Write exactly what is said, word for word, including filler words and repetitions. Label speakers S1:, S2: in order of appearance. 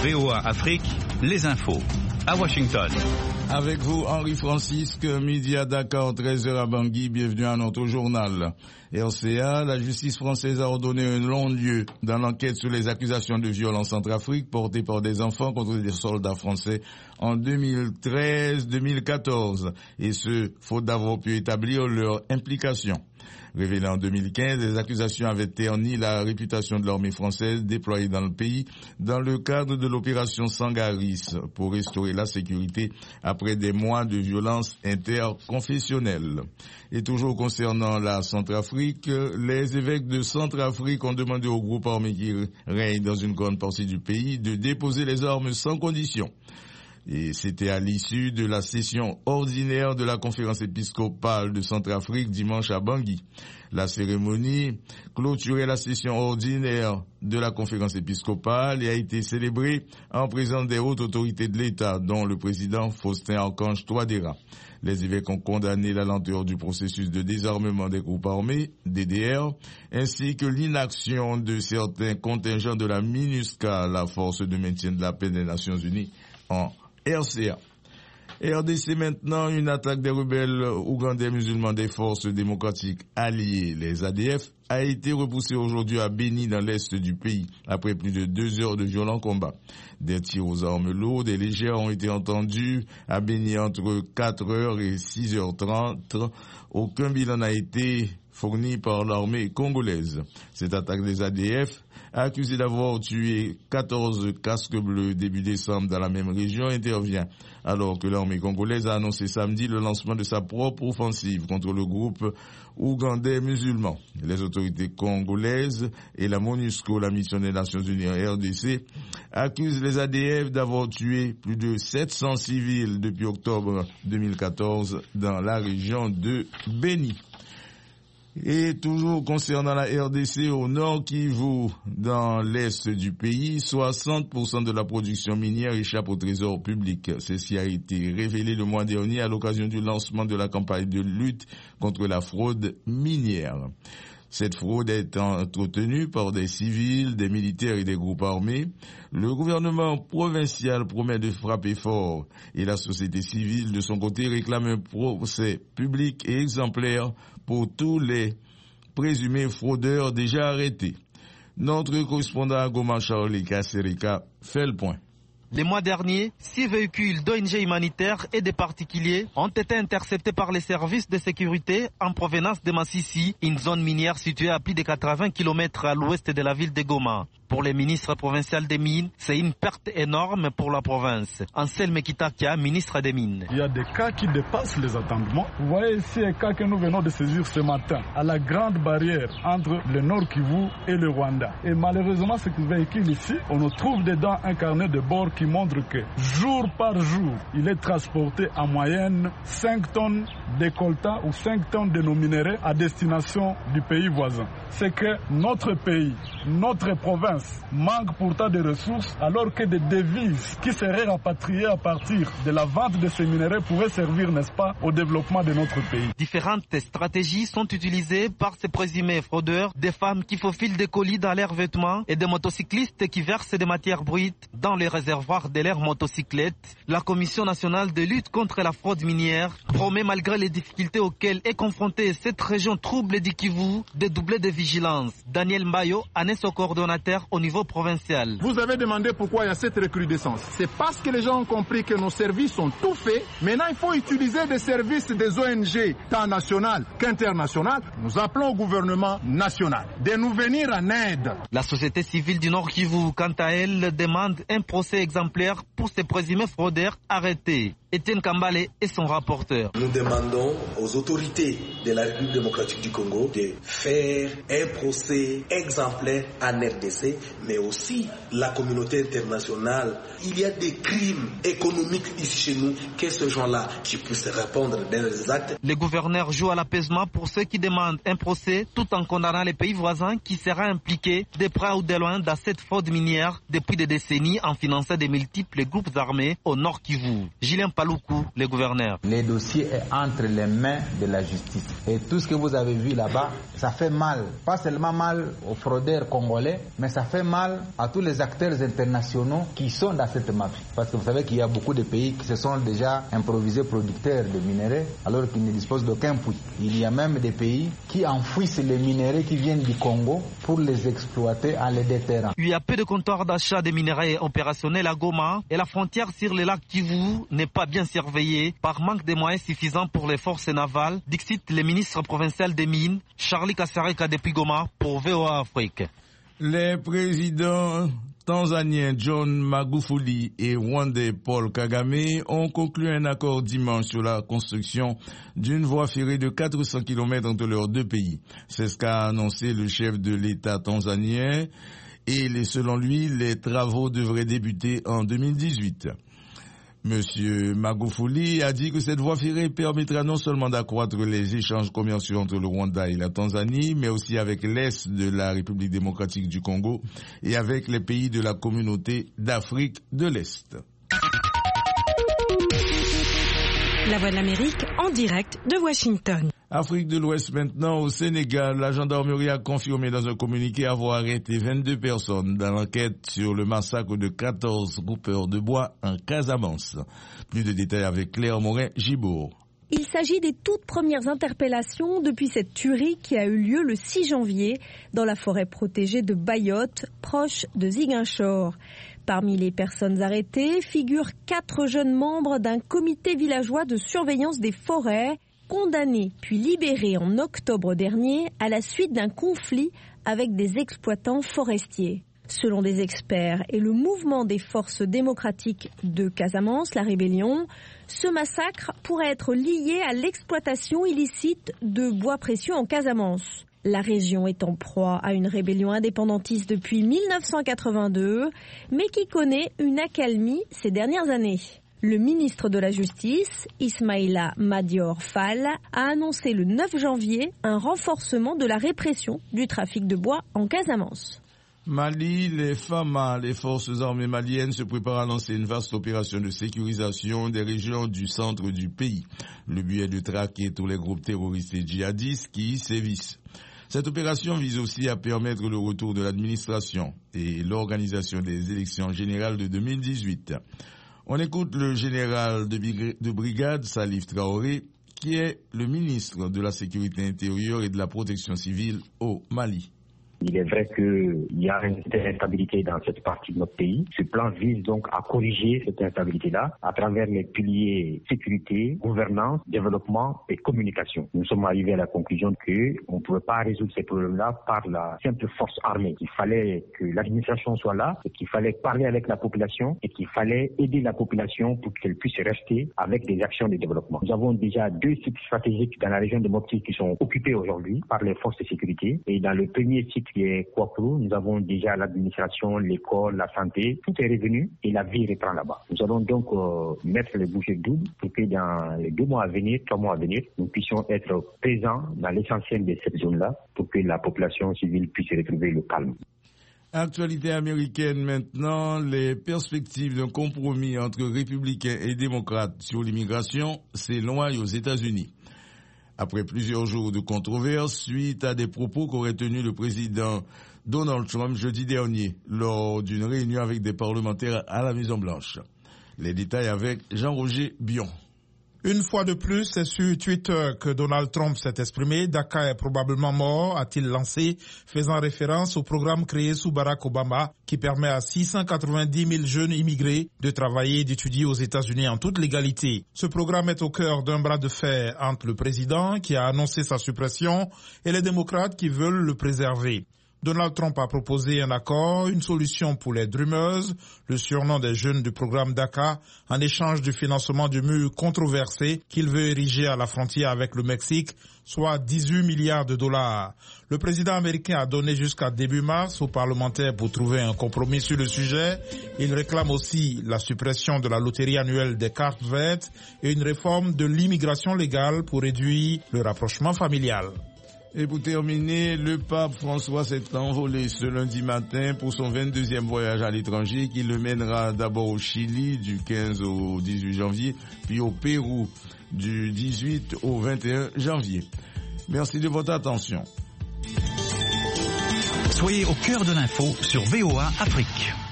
S1: V O A Afrique, les infos. À Washington.
S2: Avec vous, Henri Francisque, midi à Dakar, treize heures à Bangui. Bienvenue à notre journal. R C A, la justice française a ordonné un non-lieu dans l'enquête sur les accusations de violence en Centrafrique portées par des enfants contre des soldats français en deux mille treize deux mille quatorze. Et ce, faute d'avoir pu établir leur implication. Révélé en deux mille quinze, les accusations avaient terni la réputation de l'armée française déployée dans le pays dans le cadre de l'opération Sangaris pour restaurer la sécurité après des mois de violence interconfessionnelle. Et toujours concernant la Centrafrique, les évêques de Centrafrique ont demandé au groupe armé qui règne dans une grande partie du pays de déposer les armes sans condition. Et c'était à l'issue de la session ordinaire de la conférence épiscopale de Centrafrique dimanche à Bangui. La cérémonie clôturait la session ordinaire de la conférence épiscopale et a été célébrée en présence des hautes autorités de l'État, dont le président Faustin Archange Touadéra. Les évêques ont condamné la lenteur du processus de désarmement des groupes armés, D D R, ainsi que l'inaction de certains contingents de la MINUSCA, la force de maintien de la paix des Nations Unies, en R C A. R D C maintenant, une attaque des rebelles ougandais musulmans des forces démocratiques alliées, les A D F, a été repoussée aujourd'hui à Béni dans l'est du pays, après plus de deux heures de violents combats. Des tirs aux armes lourdes et légères ont été entendus à Béni entre quatre heures et six heures trente. Aucun bilan n'a été fourni par l'armée congolaise. Cette attaque des A D F, accusée d'avoir tué quatorze casques bleus début décembre dans la même région, intervient alors que l'armée congolaise a annoncé samedi le lancement de sa propre offensive contre le groupe ougandais musulman. Les autorités congolaises et la MONUSCO, la mission des Nations Unies en R D C, accusent les A D F d'avoir tué plus de sept cents civils depuis octobre deux mille quatorze dans la région de Béni. Et toujours concernant la R D C, au nord Kivu, dans l'est du pays, soixante pour cent de la production minière échappe au trésor public. Ceci a été révélé le mois dernier à l'occasion du lancement de la campagne de lutte contre la fraude minière. Cette fraude est entretenue par des civils, des militaires et des groupes armés. Le gouvernement provincial promet de frapper fort et la société civile, de son côté, réclame un procès public et exemplaire pour tous les présumés fraudeurs déjà arrêtés. Notre correspondant à Goma, Charlie Kasserika, fait le point.
S3: Les mois derniers, six véhicules d'O N G humanitaires et des particuliers ont été interceptés par les services de sécurité en provenance de Massissi, une zone minière située à plus de quatre-vingts kilomètres à l'ouest de la ville de Goma. Pour le ministre provincial des Mines, c'est une perte énorme pour la province. Anselme Kitakia, ministre des Mines.
S4: Il y a des cas qui dépassent les attendements. Vous voyez ici un cas que nous venons de saisir ce matin, à la grande barrière entre le Nord Kivu et le Rwanda. Et malheureusement, ce véhicule ici, on nous trouve dedans un carnet de bord qui montre que jour par jour, il est transporté en moyenne cinq tonnes de coltan ou cinq tonnes de nos minéraux à destination du pays voisin. C'est que notre pays, notre province, manque pourtant de ressources, alors que des devises qui seraient rapatriées à partir de la vente de ces minéraux pourraient servir, n'est-ce pas, au développement de notre pays.
S3: Différentes stratégies sont utilisées par ces présumés fraudeurs, des femmes qui faufilent des colis dans leurs vêtements et des motocyclistes qui versent des matières brutes dans les réservoirs de leurs motocyclettes. La Commission nationale de lutte contre la fraude minière promet, malgré les difficultés auxquelles est confrontée cette région trouble du Kivu, de doubler de vigilance. Daniel Mbayo en est son coordonnateur au niveau provincial.
S5: Vous avez demandé pourquoi il y a cette recrudescence. C'est parce que les gens ont compris que nos services sont tout faits. Maintenant, il faut utiliser des services des O N G, tant nationales qu'internationales. Nous appelons au gouvernement national de nous venir en aide.
S3: La société civile du Nord Kivu, quant à elle, demande un procès exemplaire pour ces présumés fraudeurs arrêtés. Étienne Kambale est son rapporteur.
S6: Nous demandons aux autorités de la République démocratique du Congo de faire un procès exemplaire en R D C, mais aussi la communauté internationale. Il y a des crimes économiques ici chez nous, que ces gens-là qui puissent répondre dans les actes.
S3: Le gouverneur joue à l'apaisement pour ceux qui demandent un procès, tout en condamnant les pays voisins qui seraient impliqués de près ou de loin dans cette fraude minière depuis des décennies en finançant des multiples groupes armés au Nord Kivu. Julien Paloukou, le gouverneur.
S7: Le dossier est entre les mains de la justice. Et tout ce que vous avez vu là-bas, ça fait mal pas seulement mal aux fraudeurs congolais, mais ça fait mal à tous les acteurs internationaux qui sont dans cette mafia. Parce que vous savez qu'il y a beaucoup de pays qui se sont déjà improvisés producteurs de minerais alors qu'ils ne disposent d'aucun puits. Il y a même des pays qui enfouissent les minerais qui viennent du Congo pour les exploiter en les déterrant.
S3: Il y a peu de comptoirs d'achat de minerais opérationnels à Goma et la frontière sur le lac Kivu n'est pas bien surveillée par manque de moyens suffisants pour les forces navales, dixit le ministre provincial des Mines, Charlie Kasereka depuis Goma pour V O A Afrique.
S2: Les présidents tanzaniens John Magufuli et rwandais Paul Kagame ont conclu un accord dimanche sur la construction d'une voie ferrée de quatre cents kilomètres entre leurs deux pays. C'est ce qu'a annoncé le chef de l'État tanzanien et selon lui, les travaux devraient débuter en deux mille dix-huit. Monsieur Magufuli a dit que cette voie ferrée permettra non seulement d'accroître les échanges commerciaux entre le Rwanda et la Tanzanie, mais aussi avec l'Est de la République démocratique du Congo et avec les pays de la communauté d'Afrique de l'Est.
S8: La Voix de l'Amérique en direct de Washington.
S2: Afrique de l'Ouest maintenant, au Sénégal, la gendarmerie a confirmé dans un communiqué avoir arrêté vingt-deux personnes dans l'enquête sur le massacre de quatorze coupeurs de bois en Casamance. Plus de détails avec Claire Morin-Gibourg.
S9: Il s'agit des toutes premières interpellations depuis cette tuerie qui a eu lieu le six janvier dans la forêt protégée de Bayotte, proche de Ziguinchor. Parmi les personnes arrêtées figurent quatre jeunes membres d'un comité villageois de surveillance des forêts, condamnés puis libérés en octobre dernier à la suite d'un conflit avec des exploitants forestiers. Selon des experts et le mouvement des forces démocratiques de Casamance, la rébellion, ce massacre pourrait être lié à l'exploitation illicite de bois précieux en Casamance. La région est en proie à une rébellion indépendantiste depuis mille neuf cent quatre-vingt-deux, mais qui connaît une accalmie ces dernières années. Le ministre de la Justice, Ismaïla Madior Fall, a annoncé le neuf janvier un renforcement de la répression du trafic de bois en Casamance.
S2: Mali, les F A M A, les forces armées maliennes se préparent à lancer une vaste opération de sécurisation des régions du centre du pays. Le but est de traquer tous les groupes terroristes et djihadistes qui y sévissent. Cette opération vise aussi à permettre le retour de l'administration et l'organisation des élections générales de deux mille dix-huit. On écoute le général de brigade Salif Traoré, qui est le ministre de la Sécurité intérieure et de la Protection civile au Mali.
S10: Il est vrai qu'il y a une certaine instabilité dans cette partie de notre pays. Ce plan vise donc à corriger cette instabilité-là à travers les piliers sécurité, gouvernance, développement et communication. Nous sommes arrivés à la conclusion qu'on ne pouvait pas résoudre ces problèmes-là par la simple force armée. Il fallait que l'administration soit là, et qu'il fallait parler avec la population et qu'il fallait aider la population pour qu'elle puisse rester avec des actions de développement. Nous avons déjà deux sites stratégiques dans la région de Mopti qui sont occupés aujourd'hui par les forces de sécurité. Et dans le premier site qui est Kouakourou, nous avons déjà l'administration, l'école, la santé, tout est revenu et la vie reprend là-bas. Nous allons donc euh, mettre les bouchées doubles pour que dans les deux mois à venir, trois mois à venir, nous puissions être présents dans l'essentiel de cette zone-là pour que la population civile puisse retrouver le calme.
S2: Actualité américaine maintenant, les perspectives d'un compromis entre républicains et démocrates sur l'immigration s'éloignent aux États-Unis. Après plusieurs jours de controverse, suite à des propos qu'aurait tenus le président Donald Trump jeudi dernier lors d'une réunion avec des parlementaires à la Maison-Blanche. Les détails avec Jean-Roger Bion.
S11: Une fois de plus, c'est sur Twitter que Donald Trump s'est exprimé. Daca est probablement mort, a-t-il lancé, faisant référence au programme créé sous Barack Obama qui permet à six cent quatre-vingt-dix mille jeunes immigrés de travailler et d'étudier aux États-Unis en toute légalité. Ce programme est au cœur d'un bras de fer entre le président qui a annoncé sa suppression et les démocrates qui veulent le préserver. Donald Trump a proposé un accord, une solution pour les Dreamers, le surnom des jeunes du programme DACA, en échange du financement du mur controversé qu'il veut ériger à la frontière avec le Mexique, soit dix-huit milliards de dollars. Le président américain a donné jusqu'à début mars aux parlementaires pour trouver un compromis sur le sujet. Il réclame aussi la suppression de la loterie annuelle des cartes vertes et une réforme de l'immigration légale pour réduire le rapprochement familial.
S2: Et pour terminer, le pape François s'est envolé ce lundi matin pour son vingt-deuxième voyage à l'étranger qui le mènera d'abord au Chili du quinze au dix-huit janvier, puis au Pérou du dix-huit au vingt et un janvier. Merci de votre attention.
S1: Soyez au cœur de l'info sur V O A Afrique.